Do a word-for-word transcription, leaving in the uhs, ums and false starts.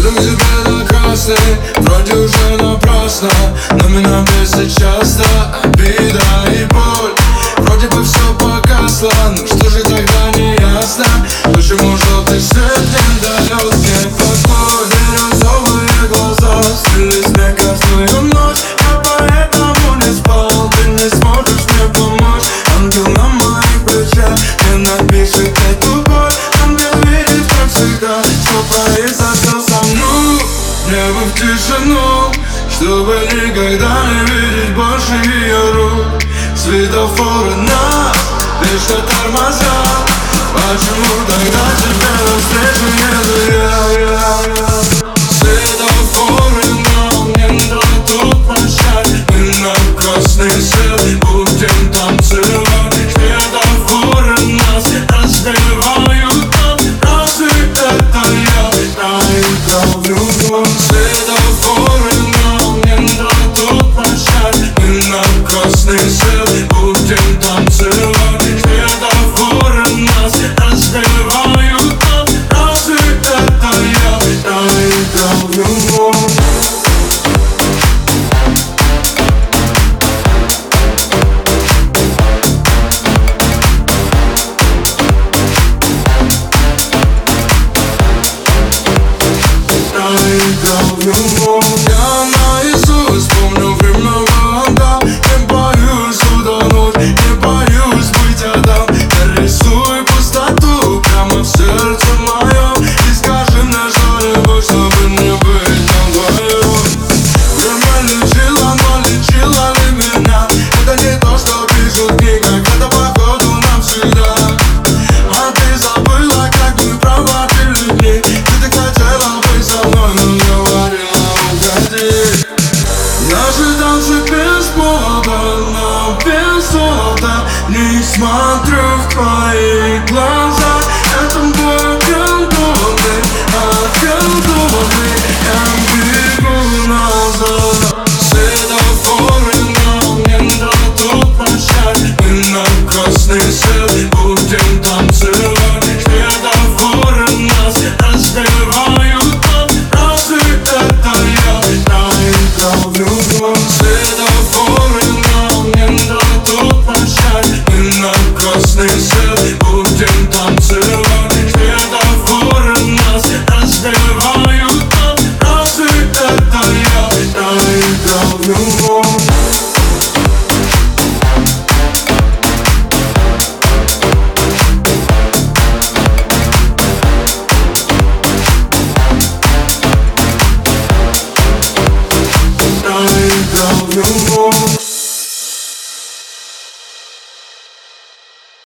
Иду к тебе на красный, вроде уже напрасно, но меня бесит часто обида и боль. Вроде бы все погасло, но что же тогда не ясно? Почему желтый свет не дает мне покой? Бирюзовые глаза слились в мегасную ночь. Я поэтому не спал, ты не сможешь мне помочь. Ангел на моих плечах не напишет эту боль. Ангел видит, как всегда, что произошло со мной. Мне бы в тишину, чтобы никогда не видеть больше ее рук. Светофоры нас вечно тормозят. Почему тогда тебя